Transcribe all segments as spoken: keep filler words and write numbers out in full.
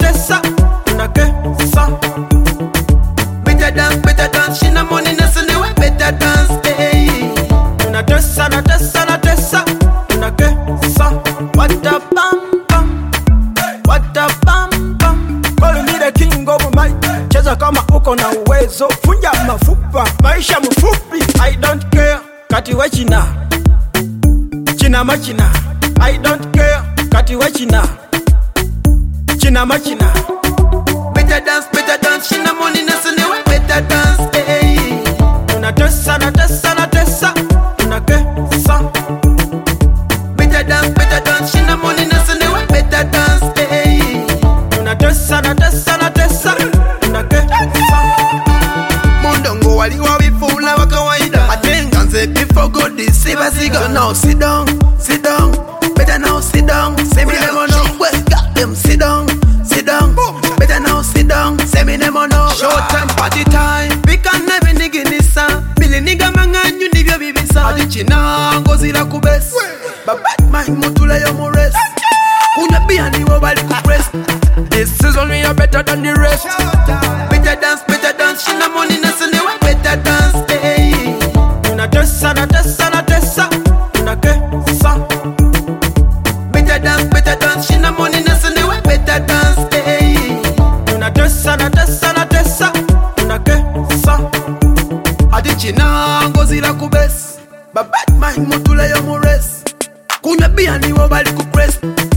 tessa, unakesa. Better dance, better dance, she na money na sene we better dance, hey. Una tessa, na tessa, na tessa, unakesa. What a bam bam, what a bam bam. Call me the king of my, cheza kama uko na uwezo, funja mafupa, maisha mfupi. I don't care, kati we china, china machina. I don't care, kati we china, china machina. Better dance, better dance, she na money na sene we better dance, hey. Una tessa, na tessa, na tessa, unakesa. Better dance, better dance, she na money na sene we better dance, hey. Una tessa, na tessa, na tessa, unakesa. Mundongo waliwa wifula wa kawaida, atenga nze before God is siba siga. So now sit down, sit down, better now sit down. Say me never know, well got them sit down, sit down. Better now sit down, say me never know. Short time party time, we can never nigga nisa. Bili nigga manganyu nivyo bibisa. Adi china ngozi la kubes, babat my mutula yo mores. Una bia ni wabali kupress. This is only a better than the rest. Better dance, better dance, she na money na sene we better dance, hey. Una tessa, na tessa, na tessa, unakesa. Better dance, better dance, she na money na sene we better dance, hey. Una tessa, na tessa, na tessa, unakesa. Adi china ngozi la kubes, babat my mutula yo mores. Kunya bia ni wabali kupress.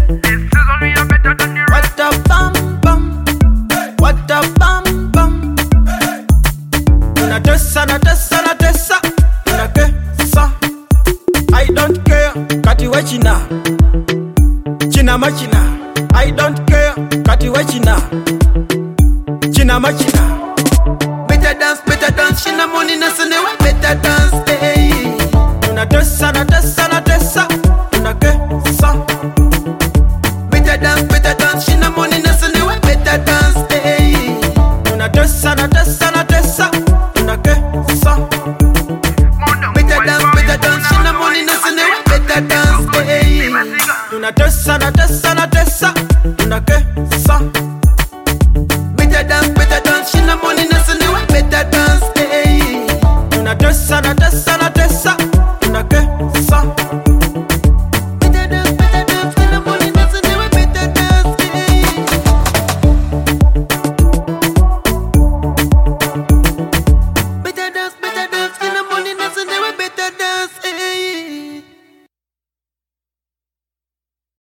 What a bam bam, what a bam bam. Una tessa, na tessa, na tessa, unakesa. I don't care, kati we china, china machina.